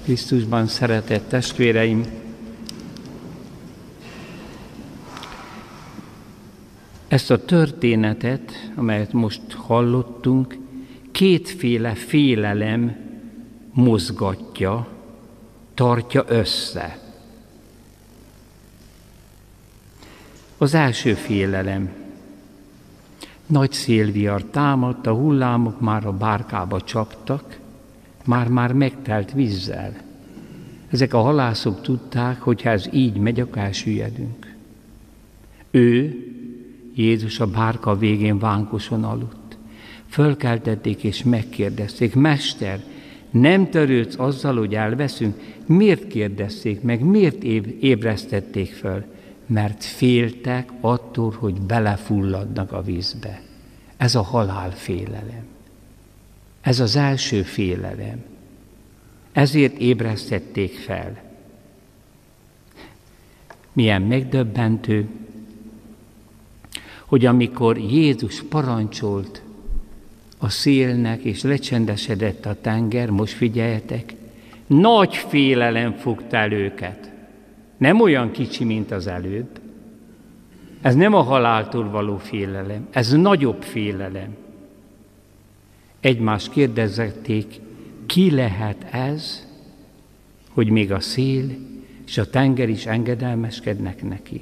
Krisztusban szeretett testvéreim! Ezt a történetet, amelyet most hallottunk, kétféle félelem mozgatja, tartja össze. Az első félelem. Nagy szélvihar támadt, a hullámok már a bárkába csaptak, már megtelt vízzel. Ezek a halászok tudták, hogy ha ez így megy, akkor elsüllyedünk. Jézus a bárka végén vánkoson aludt. Fölkeltették és megkérdezték: Mester, nem törődsz azzal, hogy elveszünk? Miért kérdezték meg, miért ébresztették föl? Mert féltek attól, hogy belefulladnak a vízbe. Ez a halálfélelem. Ez az első félelem. Ezért ébresztették fel. Milyen megdöbbentő, hogy amikor Jézus parancsolt a szélnek, és lecsendesedett a tenger, most figyeljetek, nagy félelem fogta el őket. Nem olyan kicsi, mint az előbb. Ez nem a haláltól való félelem, ez nagyobb félelem. Egymást kérdezték, ki lehet ez, hogy még a szél és a tenger is engedelmeskednek neki.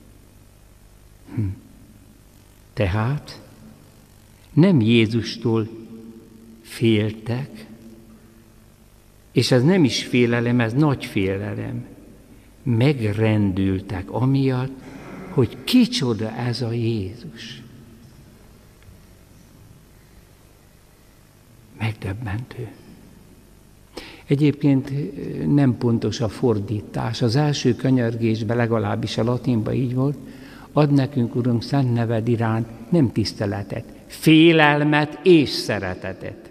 Tehát nem Jézustól féltek, és ez nem is félelem, ez nagy félelem. Megrendültek amiatt, hogy kicsoda ez a Jézus. Megdöbbentő. Egyébként nem pontos a fordítás. Az első könyörgésben, legalábbis a latinban így volt: add nekünk, Urunk, szent neved iránt nem tiszteletet, félelmet és szeretetet.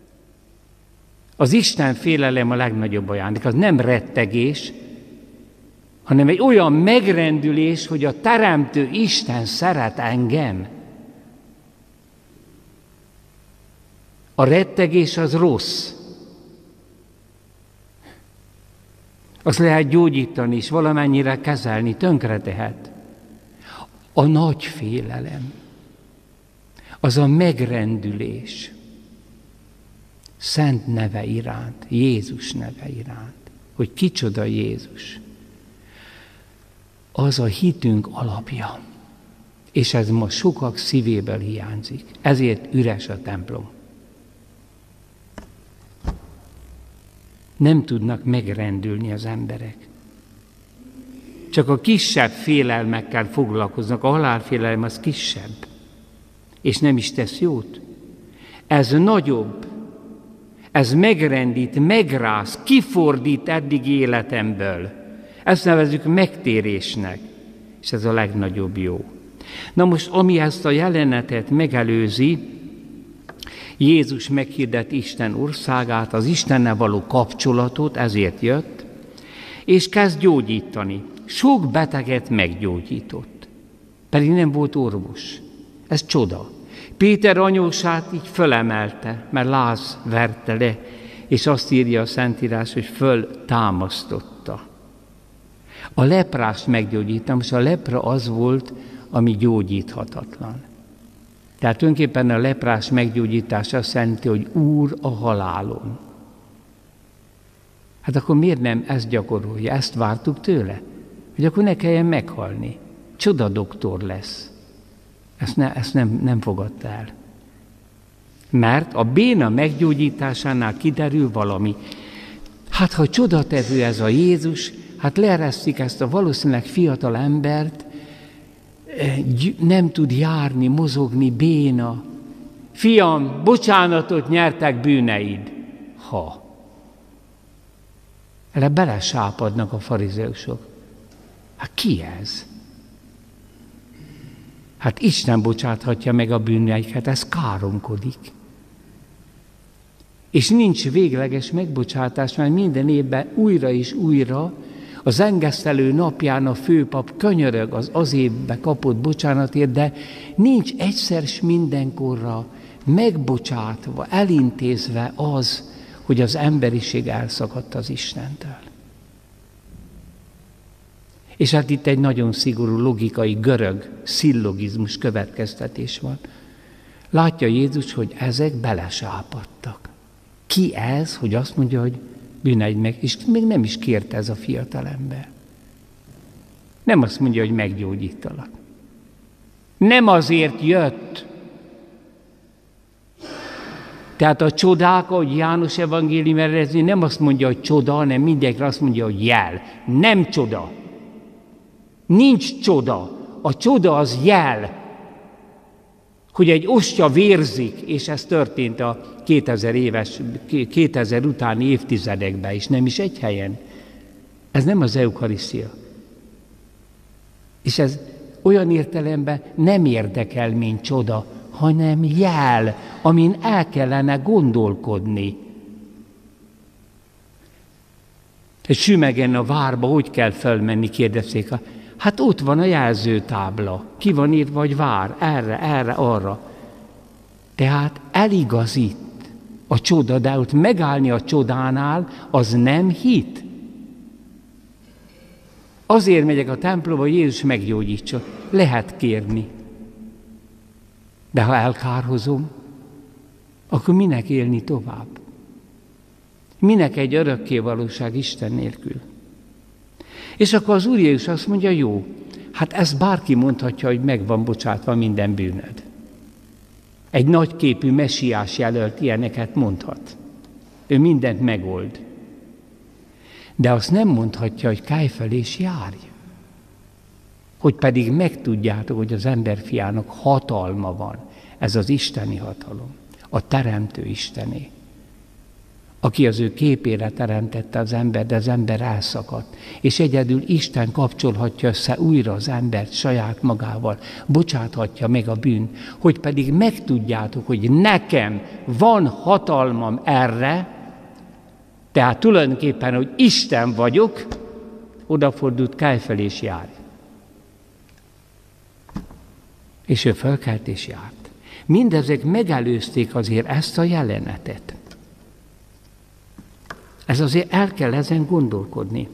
Az Isten félelem a legnagyobb ajándék, az nem rettegés, hanem egy olyan megrendülés, hogy a Teremtő Isten szeret engem. A rettegés az rossz. Azt lehet gyógyítani, és valamennyire kezelni, tönkre tehet. A nagy félelem, az a megrendülés szent neve iránt, Jézus neve iránt, hogy kicsoda Jézus. Az a hitünk alapja, és ez ma sokak szívéből hiányzik. Ezért üres a templom. Nem tudnak megrendülni az emberek. Csak a kisebb félelmekkel foglalkoznak. A halálfélelem az kisebb, és nem is tesz jót. Ez nagyobb, ez megrendít, megráz, kifordít eddig életemből. Ezt nevezzük megtérésnek, és ez a legnagyobb jó. Na most, ami ezt a jelenetet megelőzi, Jézus meghirdet Isten országát, az Istennel való kapcsolatot, ezért jött, és kezd gyógyítani. Sok beteget meggyógyított, pedig nem volt orvos. Ez csoda. Péter anyósát így fölemelte, mert láz verte le, és azt írja a Szentírás, hogy föltámasztotta. A leprást meggyógyítam, és a lepra az volt, ami gyógyíthatatlan. Tehát tulajdonképpen a leprás meggyógyítása azt jelenti, hogy Úr a halálon. Hát akkor miért nem ezt gyakorolja? Ezt vártuk tőle? Hogy akkor ne kelljen meghalni. Csoda doktor lesz. Ezt nem fogadta el. Mert a béna meggyógyításánál kiderül valami. Hát ha csodatevő ez a Jézus, hát leeresztik ezt a valószínűleg fiatal embert, nem tud járni, mozogni, béna. Fiam, bocsánatot nyertek bűneid. Erre belesápadnak a farizeusok. Hát ki ez? Hát Isten bocsáthatja meg a bűneiket, ez káromkodik. És nincs végleges megbocsátás, mert minden évben újra és újra az engesztelő napján a főpap könyörög az évbe kapott bocsánatért, de nincs egyszer s mindenkorra megbocsátva, elintézve az, hogy az emberiség elszakadt az Istentől. És hát itt egy nagyon szigorú logikai görög szillogizmus következtetés van. Látja Jézus, hogy ezek belesápadtak. Ki ez, hogy azt mondja, hogy bűneidj meg, és még nem is kérte ez a fiatalember. Nem azt mondja, hogy meggyógyítalak. Nem azért jött. Tehát a csodák, ahogy János evangélium eredeti, nem azt mondja, hogy csoda, hanem mindenki azt mondja, hogy jel. Nem csoda. Nincs csoda. A csoda az jel, hogy egy ostya vérzik, és ez történt a 2000 utáni évtizedekben is, nem is egy helyen. Ez nem az eukarisztia. És ez olyan értelemben nem érdekel, mint csoda, hanem jel, amin el kellene gondolkodni. Egy Sümegen a várba hogy kell felmenni, kérdezték. Hát ott van a jelzőtábla, ki van írva, hogy vár, erre, arra. Tehát eligazít a csoda, de ott megállni a csodánál, az nem hit. Azért megyek a templomba, hogy Jézus meggyógyítsa. Lehet kérni. De ha elkárhozom, akkor minek élni tovább? Minek egy örökkévalóság Isten nélkül? És akkor az Úr Jézus azt mondja, jó, hát ezt bárki mondhatja, hogy meg van bocsátva minden bűnöd. Egy nagyképű messiás jelölt ilyeneket mondhat. Ő mindent megold. De azt nem mondhatja, hogy kelj fel és járj. Hogy pedig megtudjátok, hogy az emberfiának hatalma van. Ez az isteni hatalom. A teremtő Istené. Aki az ő képére teremtette az ember, de az ember elszakadt. És egyedül Isten kapcsolhatja össze újra az embert saját magával. Bocsáthatja meg a bűnt. Hogy pedig megtudjátok, hogy nekem van hatalmam erre, tehát tulajdonképpen, hogy Isten vagyok, odafordult, kelj fel és járj. És ő fölkelt és járt. Mindezek megelőzték azért ezt a jelenetet. Ez azért el kell ezen gondolkodni.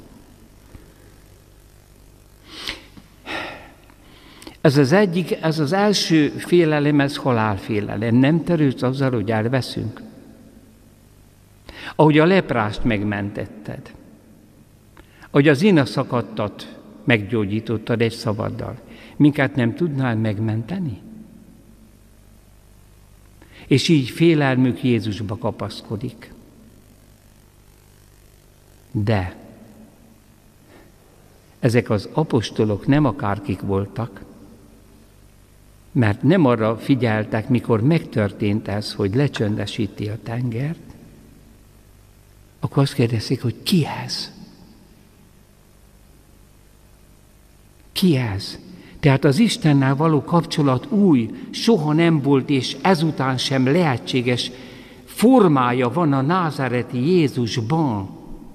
Ez az első félelem, ez halálfélelem. Nem törődsz azzal, hogy elveszünk. Ahogy a leprást megmentetted. Ahogy az inaszakadtat meggyógyítottad egy szavaddal. Minket nem tudnál megmenteni? És így félelmük Jézusba kapaszkodik. De ezek az apostolok nem akárkik voltak, mert nem arra figyeltek, mikor megtörtént ez, hogy lecsöndesíti a tengert, akkor azt kérdezik, hogy ki ez? Ki ez? Tehát az Istennel való kapcsolat új, soha nem volt, és ezután sem lehetséges formája van a názáreti Jézusban.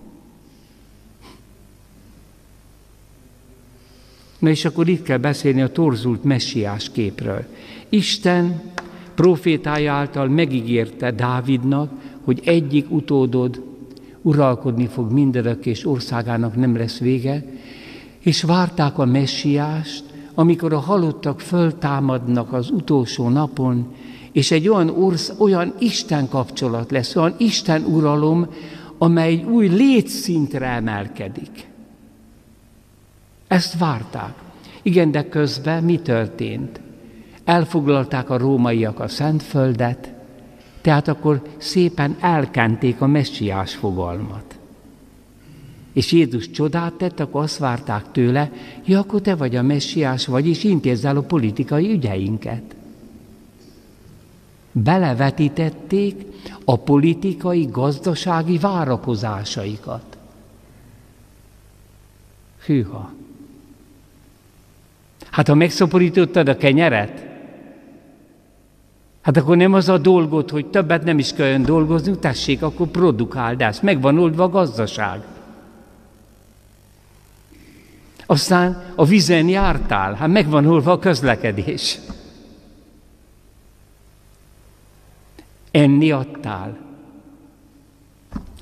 Na és akkor itt kell beszélni a torzult messiás képről. Isten profétája által megígérte Dávidnak, hogy egyik utódod uralkodni fog mindörökké, és országának nem lesz vége, és várták a messiást, amikor a halottak föltámadnak az utolsó napon, és egy olyan Isten kapcsolat lesz, olyan Isten uralom, amely egy új létszintre emelkedik. Ezt várták. Igen, de közben mi történt? Elfoglalták a rómaiak a Szentföldet, tehát akkor szépen elkenték a messiás fogalmat. És Jézus csodát tett, akkor azt várták tőle, ja, akkor te vagy a messiás, vagyis intézd el a politikai ügyeinket. Belevetítették a politikai, gazdasági várakozásaikat. Hűha! Hát ha megszaporítottad a kenyeret, hát akkor nem az a dolgod, hogy többet nem is kelljen dolgozni, tessék, akkor produkáld ezt. Meg van oldva a gazdaság. Aztán a vízen jártál, hát meg van oldva a közlekedés. Enni adtál.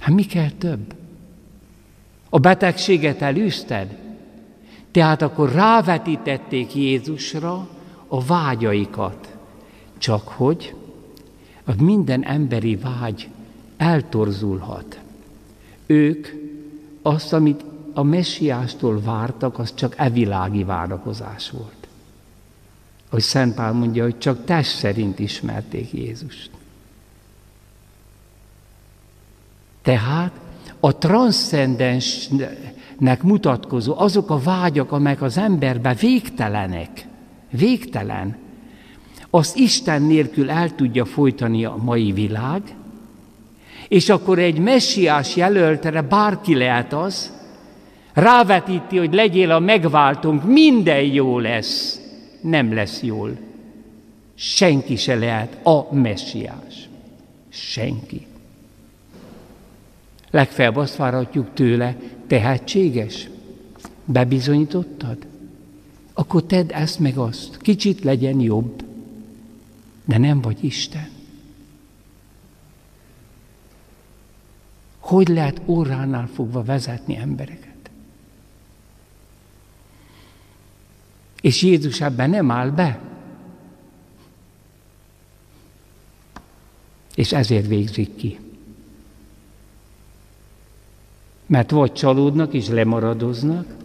Hát mi kell több? A betegséget elűzted? Tehát akkor rávetítették Jézusra a vágyaikat. Csak hogy a minden emberi vágy eltorzulhat. Ők azt, amit a messiástól vártak, az csak evilági várakozás volt. Ahogy Szent Pál mondja, hogy csak test szerint ismerték Jézust. Tehát a transzcendensnek mutatkozó azok a vágyak, amelyek az emberben végtelen, azt Isten nélkül el tudja folytani a mai világ, és akkor egy messiás jelöltre bárki lehet az, rávetíti, hogy legyél a megváltónk, minden jó lesz. Nem lesz jól. Senki se lehet a messiás. Senki. Legfeljebb azt várhatjuk tőle, tehetséges? Bebizonyítottad? Akkor tedd ezt meg azt. Kicsit legyen jobb. De nem vagy Isten. Hogy lehet óránál fogva vezetni embereket? És Jézus ebben nem áll be. És ezért végzik ki. Mert vagy csalódnak és lemaradoznak,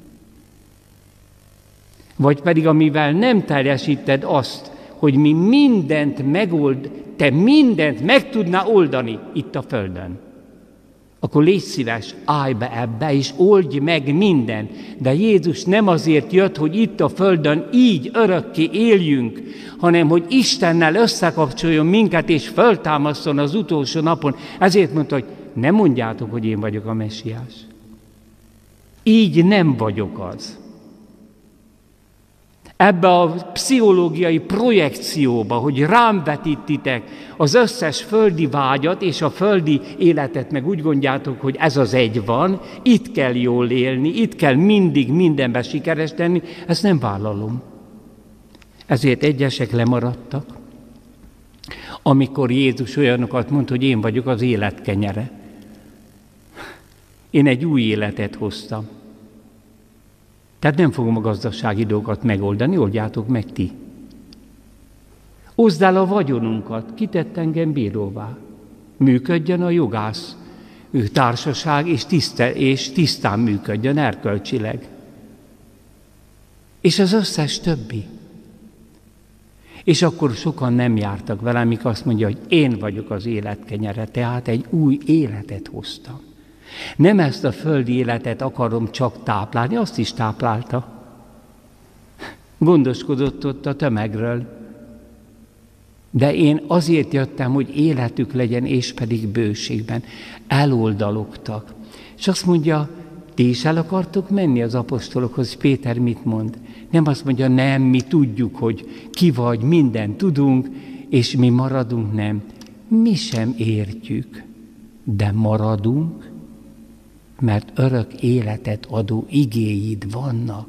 vagy pedig amivel nem teljesíted azt, hogy mi mindent megold, te mindent meg tudnál oldani itt a földön. Akkor légy szíves, állj be ebbe, és oldj meg mindent. De Jézus nem azért jött, hogy itt a földön így örökké éljünk, hanem hogy Istennel összekapcsoljon minket, és föltámaszson az utolsó napon. Ezért mondta, hogy ne mondjátok, hogy én vagyok a messiás. Így nem vagyok az. Ebbe a pszichológiai projekcióba, hogy rám vetítitek az összes földi vágyat és a földi életet, meg úgy gondoljátok, hogy ez az egy van, itt kell jól élni, itt kell mindig mindenben sikeres lenni, ezt nem vállalom. Ezért egyesek lemaradtak, amikor Jézus olyanokat mondta, hogy én vagyok az élet kenyere. Én egy új életet hoztam. Tehát nem fogom a gazdasági dolgokat megoldani, oldjátok meg ti. Oszd el a vagyonunkat, kitett engem bíróvá. Működjön a jogász társaság, és tisztán működjön erkölcsileg. És az összes többi. És akkor sokan nem jártak velem, amik azt mondja, hogy én vagyok az élet kenyere, tehát egy új életet hoztam. Nem ezt a földi életet akarom csak táplálni, azt is táplálta. Gondoskodott ott a tömegről. De én azért jöttem, hogy életük legyen, és pedig bőségben. Eloldalogtak. És azt mondja, ti is el akartok menni az apostolokhoz? Péter mit mond? Nem azt mondja, nem, mi tudjuk, hogy ki vagy, mindent tudunk, és mi maradunk, nem. Mi sem értjük, de maradunk, mert örök életet adó igéid vannak.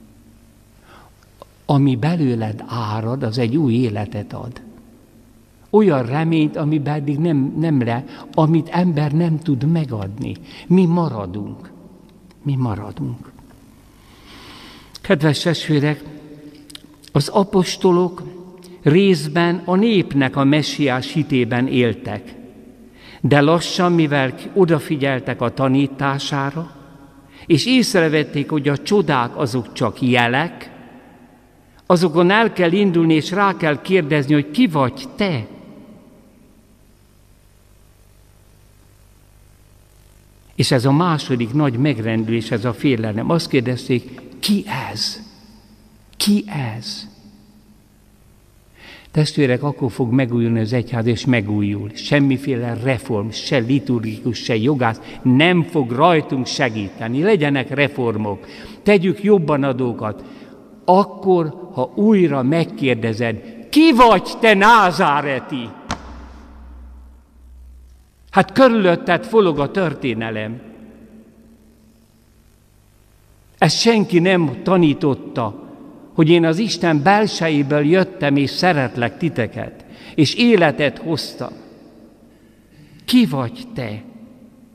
Ami belőled árad, az egy új életet ad. Olyan reményt, ami eddig amit ember nem tud megadni. Mi maradunk. Mi maradunk. Kedves testvérek, az apostolok részben a népnek a messiás hitében éltek. De lassan, mivel odafigyeltek a tanítására, és észrevették, hogy a csodák azok csak jelek, azokon el kell indulni, és rá kell kérdezni, hogy ki vagy te? És ez a második nagy megrendülés, ez a félelem. Azt kérdezték, ki ez? Ki ez? Testvérek, akkor fog megújulni az egyház, és megújul. Semmiféle reform, se liturgikus, se jogász nem fog rajtunk segíteni. Legyenek reformok, tegyük jobban a dolgokat. Akkor, ha újra megkérdezed, ki vagy te, názáreti? Hát körülötted forog a történelem. Ezt senki nem tanította, hogy én az Isten belsejéből jöttem, és szeretlek titeket, és életet hoztam. Ki vagy te?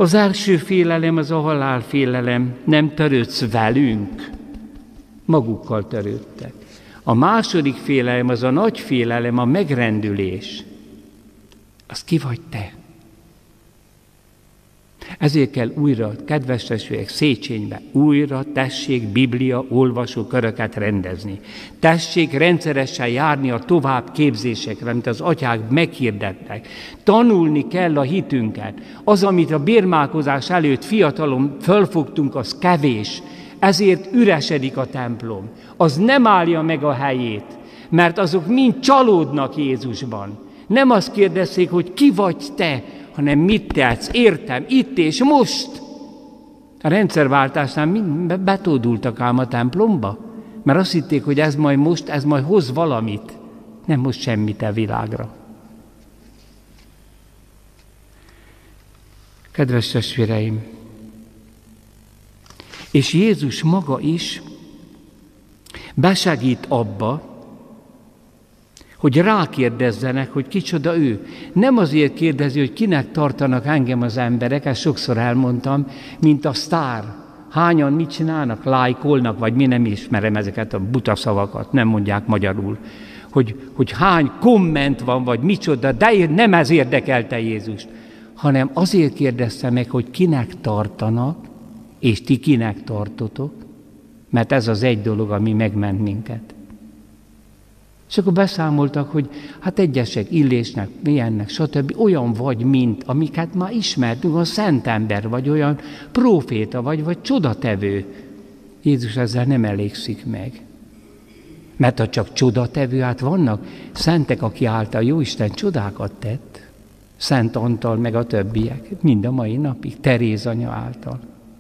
Az első félelem az a halálfélelem, nem törődsz velünk, magukkal törődtek. A második félelem az a nagy félelem, a megrendülés. Az ki vagy te? Ezért kell újra, kedves testvérek, Széchenybe újra tessék Biblia olvasóköröket rendezni. Tessék rendszeresen járni a továbbképzésekre, amit az atyák meghirdettek. Tanulni kell a hitünket. Az, amit a bérmálkozás előtt fiatalon fölfogtunk, az kevés. Ezért üresedik a templom. Az nem állja meg a helyét, mert azok mind csalódnak Jézusban. Nem azt kérdezzék, hogy ki vagy te, hanem mit tetsz, értem, itt és most. A rendszerváltásnál mind betódultak ám a templomba, mert azt hitték, hogy ez majd hoz valamit. Nem hoz semmit a világra. Kedves testvéreim, és Jézus maga is besegít abba, hogy rákérdezzenek, hogy kicsoda ő. Nem azért kérdezi, hogy kinek tartanak engem az emberek, ezt sokszor elmondtam, mint a sztár. Hányan mit csinálnak? Lájkolnak, vagy mi, nem ismerem ezeket a buta szavakat, nem mondják magyarul. Hogy hány komment van, vagy micsoda, de nem ez érdekelte Jézust, hanem azért kérdezte meg, hogy kinek tartanak, és ti kinek tartotok, mert ez az egy dolog, ami megment minket. És akkor beszámoltak, hogy hát egyesek illésnek, milyennek, stb. Olyan vagy, mint amiket már ismertünk, a szentember, vagy olyan próféta, vagy csodatevő. Jézus ezzel nem elégszik meg. Mert ha csak csodatevő, hát vannak szentek, aki által Jóisten csodákat tett. Szent Antal, meg a többiek, mind a mai napig, Teréz anya által.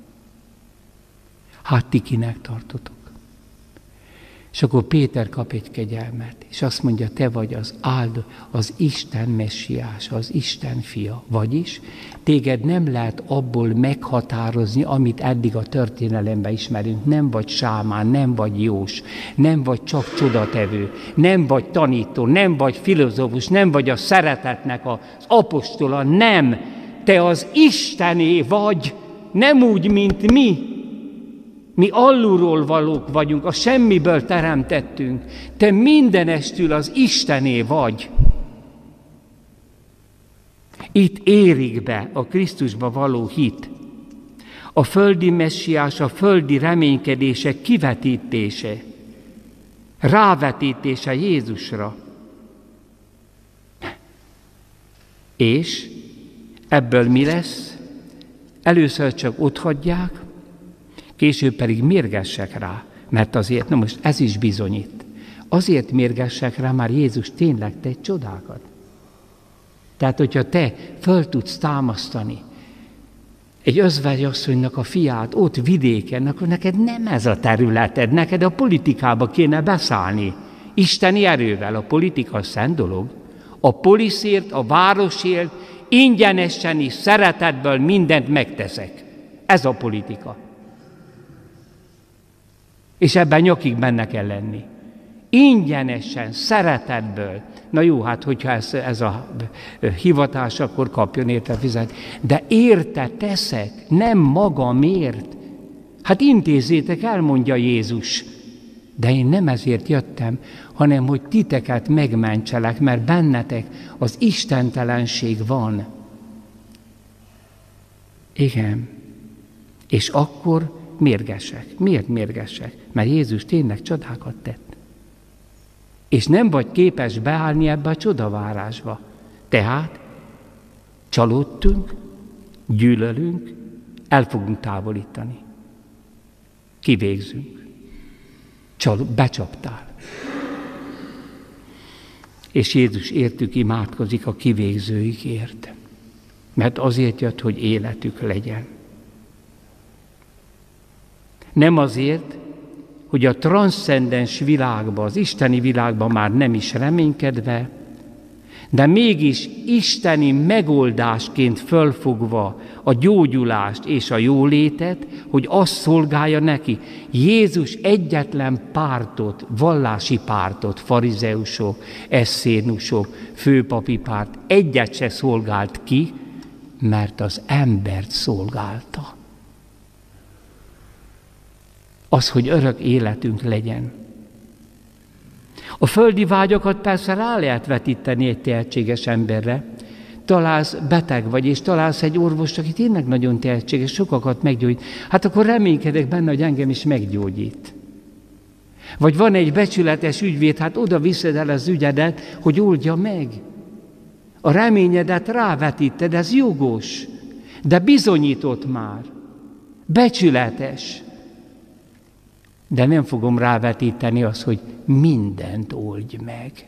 Hát ti kinek tartotok? És akkor Péter kap egy kegyelmet, és azt mondja, te vagy az Isten messiás, az Isten fia. Vagyis téged nem lehet abból meghatározni, amit eddig a történelemben ismerünk. Nem vagy sámán, nem vagy jós, nem vagy csak csodatevő, nem vagy tanító, nem vagy filozófus, nem vagy a szeretetnek az apostola, nem. Te az Istené vagy, nem úgy, mint mi. Mi alulról valók vagyunk, a semmiből teremtettünk. Te mindenestül az Istené vagy. Itt érik be a Krisztusba való hit. A földi messiás, a földi reménykedése kivetítése, rávetítése Jézusra. És ebből mi lesz? Először csak otthagyják, később pedig mérgessek rá, mert azért, na most ez is bizonyít. Azért mérgessek rá, már Jézus tényleg tett csodákat. Tehát, hogyha te föl tudsz támasztani egy özvegyasszonynak a fiát ott vidéken, akkor neked nem ez a területed, neked a politikába kéne beszállni. Isteni erővel, a politika szent dolog. A poliszért, a városért ingyenesen is szeretetből mindent megteszek. Ez a politika. És ebben nyakig benne kell lenni. Ingyenesen, szeretetből. Na jó, hát hogyha ez a hivatás, akkor kapjon érte fizet. De érte teszek, nem magamért. Hát intézzétek el, mondja Jézus. De én nem ezért jöttem, hanem hogy titeket megmentselek, mert bennetek az istentelenség van. Igen. És akkor mérgesek. Miért mérgesek? Mert Jézus tényleg csodákat tett. És nem vagy képes beállni ebbe a csodavárásba. Tehát csalódtunk, gyűlölünk, el fogunk távolítani. Kivégzünk. Becsaptál. És Jézus értük imádkozik a kivégzőikért. Mert azért jött, hogy életük legyen. Nem azért, hogy a transzcendens világban, az isteni világban már nem is reménykedve, de mégis isteni megoldásként fölfogva a gyógyulást és a jólétet, hogy azt szolgálja neki. Jézus egyetlen pártot, vallási pártot, farizeusok, eszénusok, főpapi párt, egyet se szolgált ki, mert az embert szolgálta. Az, hogy örök életünk legyen. A földi vágyakat persze rá lehet vetíteni egy tehetséges emberre. Találsz beteg vagy, és találsz egy orvost, aki tényleg nagyon tehetséges, sokakat meggyógyít. Hát akkor reménykedek benne, hogy engem is meggyógyít. Vagy van egy becsületes ügyvéd, hát oda viszed el az ügyedet, hogy oldja meg. A reményedet rávetíted, ez jogos, de bizonyított már. Becsületes. De nem fogom rávetíteni azt, hogy mindent oldj meg.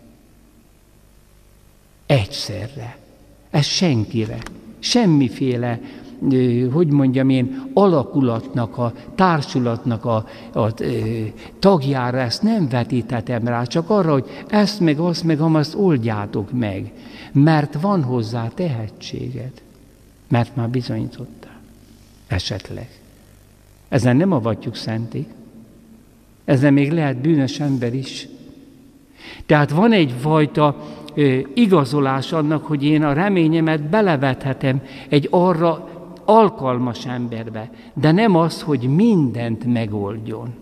Egyszerre. Ez senkire. Semmiféle, hogy mondjam én, alakulatnak, a társulatnak a tagjára ezt nem vetíthetem rá, csak arra, hogy ezt meg azt meg amazt oldjátok meg, mert van hozzá tehetséged, mert már bizonyítottál. Esetleg. Ezen nem avatjuk szenté. Ezen még lehet bűnös ember is. Tehát van egyfajta igazolás annak, hogy én a reményemet belevethetem egy arra alkalmas emberbe, de nem az, hogy mindent megoldjon.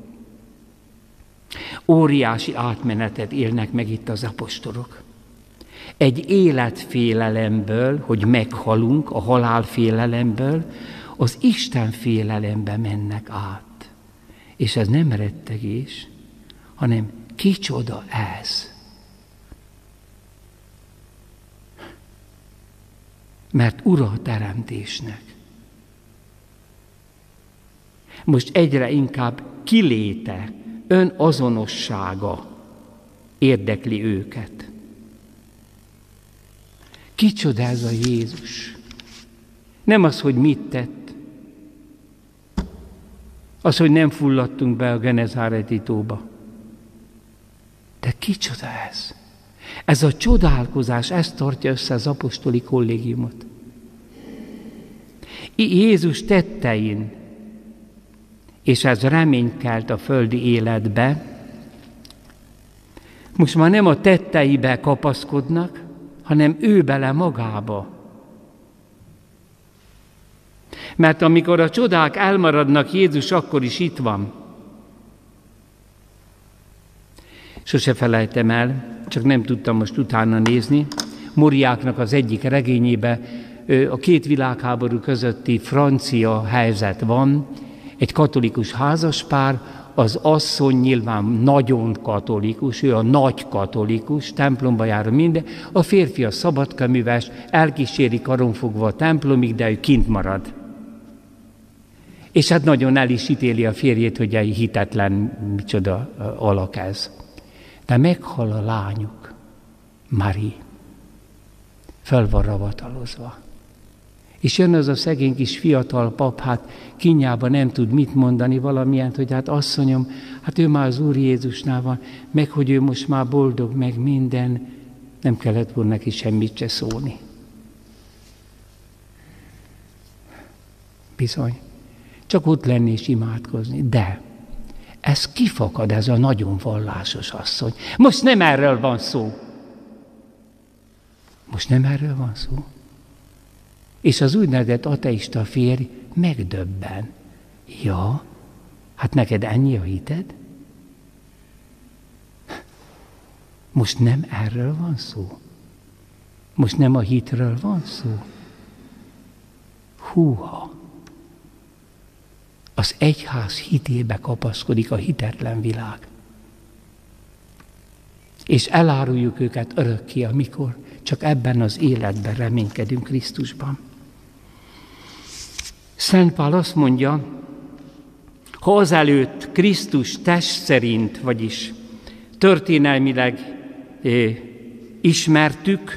Óriási átmenetet élnek meg itt az apostolok. Egy életfélelemből, hogy meghalunk, a halálfélelemből, az Isten félelembe mennek át. És ez nem rettegés, hanem kicsoda ez. Mert ura a teremtésnek. Most egyre inkább kiléte, önazonossága érdekli őket. Kicsoda ez a Jézus? Nem az, hogy mit tett. Az, hogy nem fulladtunk be a Genezáreti tóba. De kicsoda ez? Ez a csodálkozás, ez tartja össze az apostoli kollégiumot. Jézus tettein, és ez reményt kelt a földi életbe, most már nem a tetteibe kapaszkodnak, hanem ő bele magába. Mert amikor a csodák elmaradnak, Jézus akkor is itt van. Sose felejtem el, csak nem tudtam most utána nézni, Moriáknak az egyik regényébe a két világháború közötti francia helyzet van, egy katolikus házaspár, az asszony nyilván nagyon katolikus, ő a nagy katolikus, templomba jár minden, a férfi a szabadkaműves, elkíséri karonfogva a templomig, de ő kint marad. És hát nagyon el is ítéli a férjét, hogy egy hitetlen, micsoda alak ez. De meghal a lányuk, Mari, föl van ravatalozva. És jön az a szegény kis fiatal pap, hát kínjában nem tud mit mondani valamilyent, hogy hát asszonyom, hát ő már az Úr Jézusnál van, meg hogy ő most már boldog, meg minden, nem kellett volna neki semmit se szólni. Bizony, csak ott lenni és imádkozni, de ez kifakad, ez a nagyon vallásos asszony. Most nem erről van szó. Most nem erről van szó. És az úgynevezett ateista férj megdöbben. Ja, hát neked ennyi a hited? Most nem erről van szó? Most nem a hitről van szó? Húha! Az egyház hitébe kapaszkodik a hitetlen világ. És eláruljuk őket örökké, amikor csak ebben az életben reménykedünk Krisztusban. Szent Pál azt mondja, ha azelőtt Krisztus test szerint, vagyis történelmileg ismertük,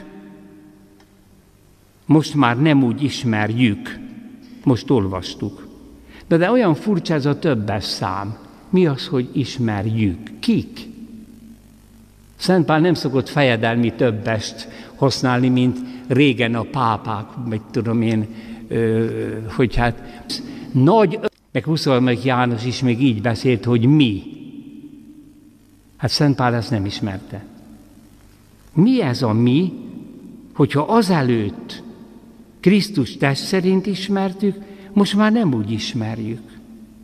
most már nem úgy ismerjük, most olvastuk. De olyan furcsa ez a többes szám. Mi az, hogy ismerjük? Kik? Szent Pál nem szokott fejedelmi többest használni, mint régen a pápák, vagy tudom én, hogy hát nagy, meg 23. János is még így beszélt, hogy mi. Hát Szent Pál ezt nem ismerte. Mi ez a mi, hogyha azelőtt Krisztus test szerint ismertük, most már nem úgy ismerjük.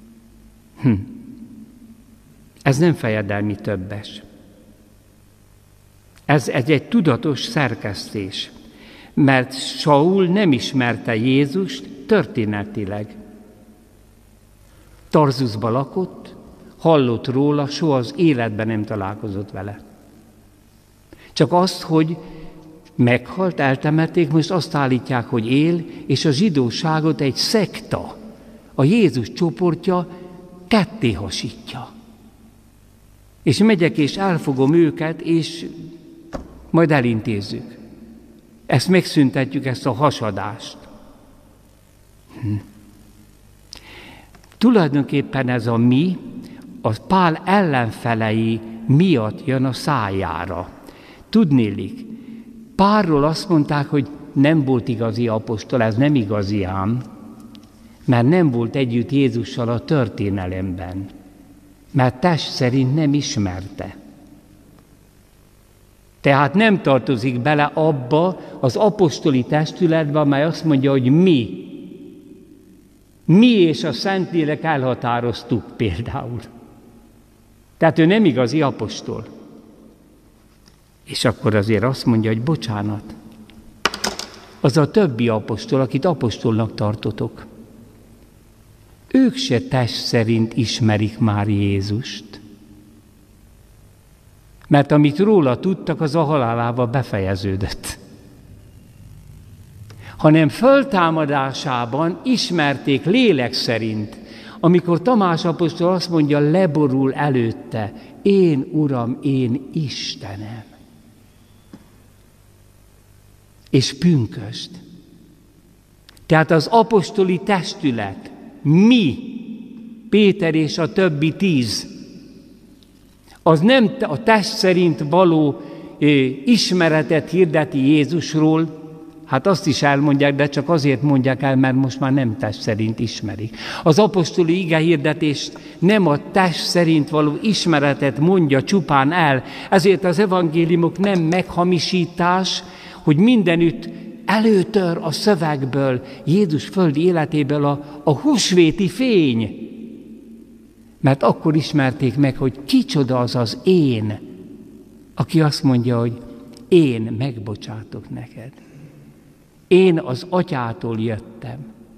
Ez nem fejedelmi többes. Ez egy tudatos szerkesztés, mert Saul nem ismerte Jézust történetileg. Tarzusba lakott, hallott róla, soha az életben nem találkozott vele. Csak azt, hogy meghalt, eltemették, most azt állítják, hogy él, és a zsidóságot egy szekta, a Jézus csoportja ketté hasítja. És megyek és elfogom őket, és majd elintézzük. Ezt megszüntetjük, ezt a hasadást. Tulajdonképpen ez a mi, a Pál ellenfelei miatt jön a szájára. Tudnélik, Pálról azt mondták, hogy nem volt igazi apostol, ez nem igazi ám, mert nem volt együtt Jézussal a történelemben, mert test szerint nem ismerte. Tehát nem tartozik bele abba az apostoli testületbe, amely azt mondja, hogy mi és a Szentlélek elhatároztuk például. Tehát ő nem igazi apostol. És akkor azért azt mondja, hogy bocsánat, az a többi apostol, akit apostolnak tartotok, ők se test szerint ismerik már Jézust. Mert amit róla tudtak, az a halálával befejeződött. Hanem föltámadásában ismerték lélek szerint, amikor Tamás apostol azt mondja, leborul előtte, én Uram, én Istenem. És pünkösd. Tehát az apostoli testület, mi, Péter és a többi 10, az nem a test szerint való ismeretet hirdeti Jézusról, hát azt is elmondják, de csak azért mondják el, mert most már nem test szerint ismerik. Az apostoli igehirdetést nem a test szerint való ismeretet mondja csupán el, ezért az evangéliumok nem meghamisítás, hogy mindenütt előtör a szövegből, Jézus földi életéből a húsvéti fény. Mert akkor ismerték meg, hogy kicsoda az az én, aki azt mondja, hogy én megbocsátok neked. Én az Atyától jöttem.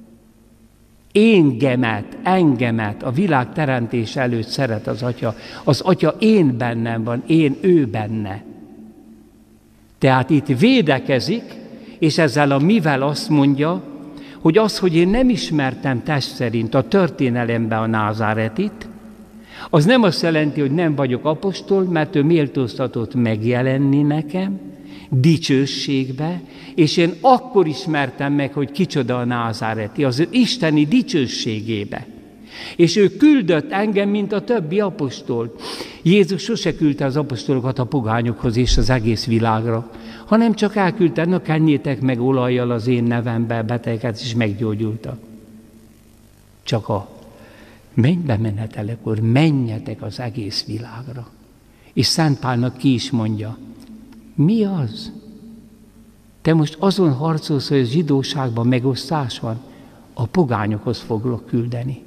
Engemet a világ teremtés előtt szeret az Atya. Az Atya én bennem van, én ő benne. Tehát itt védekezik, és ezzel a mivel azt mondja, hogy az, hogy én nem ismertem test szerint a történelemben a Názáretit, az nem azt jelenti, hogy nem vagyok apostol, mert ő méltóztatott megjelenni nekem, dicsőségbe, és én akkor ismertem meg, hogy kicsoda a názáreti, az ő isteni dicsőségébe. És ő küldött engem, mint a többi apostol. Jézus sose küldte az apostolokat a pogányokhoz és az egész világra, hanem csak elküldte, na kenjétek meg olajjal az én nevembe betegeket, és meggyógyultak. Csak a mennybe menetelekor menjetek az egész világra. És Szent Pálnak ki is mondja, mi az? Te most azon harcolsz, hogy a zsidóságban megosztás van? A pogányokhoz foglak küldeni.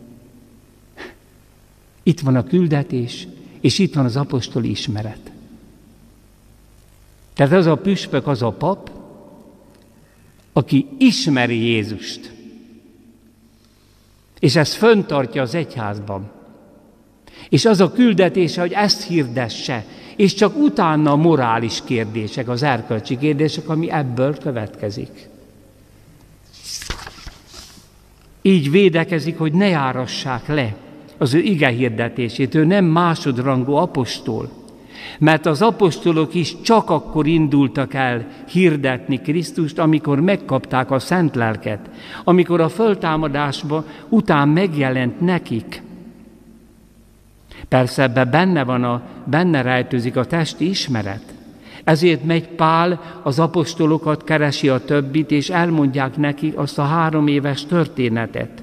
Itt van a küldetés, és itt van az apostoli ismeret. Tehát az a püspök, az a pap, aki ismeri Jézust. És ezt föntartja az egyházban. És az a küldetése, hogy ezt hirdesse, és csak utána a morális kérdések, az erkölcsi kérdések, ami ebből következik. Így védekezik, hogy ne járassák le az ő igehirdetését. Ő nem másodrangú apostol, mert az apostolok is csak akkor indultak el hirdetni Krisztust, amikor megkapták a Szent Lelket, amikor a föltámadásban után megjelent nekik. Persze ebben benne rejtőzik a testi ismeret. Ezért megy Pál, az apostolokat keresi a többit, és elmondják nekik azt a 3 éves történetet.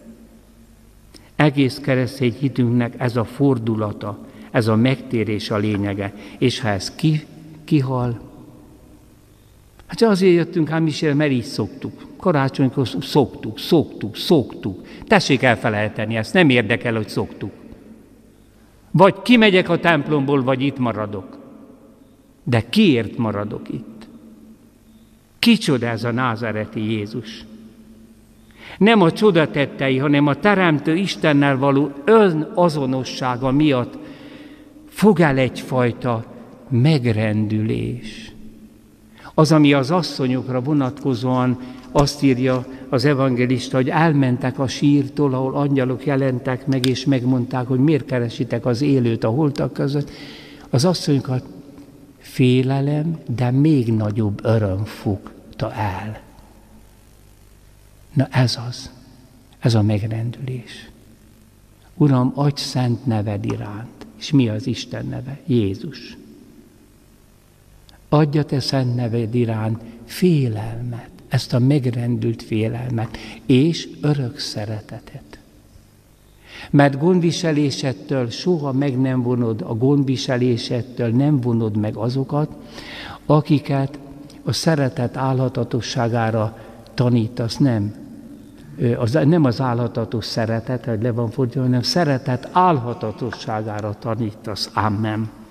Egész keresztény hitünknek ez a fordulata, ez a megtérés a lényege. És ha ez kihal, Hát azért jöttünk ám is, mert így szoktuk. Karácsonykor szoktuk. Tessék elfelejteni, ezt nem érdekel, hogy szoktuk. Vagy kimegyek a templomból, vagy itt maradok. De kiért maradok itt? Kicsoda ez a názáreti Jézus? Nem a csodatettei, hanem a Teremtő Istennel való önazonossága miatt fog el egyfajta megrendülés. Az, ami az asszonyokra vonatkozóan azt írja az evangelista, hogy elmentek a sírtól, ahol angyalok jelentek meg, és megmondták, hogy miért keresitek az élőt a holtak között. Az asszonyokat félelem, de még nagyobb öröm fogta el. Na ez a megrendülés. Uram, adj szent neved iránt. És mi az Isten neve? Jézus. Adj a te szent neved iránt félelmet, ezt a megrendült félelmet, és örök szeretetet. Mert gondviselésettől soha meg nem vonod, a gondviselésettől nem vonod meg azokat, akiket a szeretet álhatatosságára tanítasz, nem az álhatatos szeretet, hogy le van fordítva, hanem szeretet álhatatosságára tanítasz. Amen.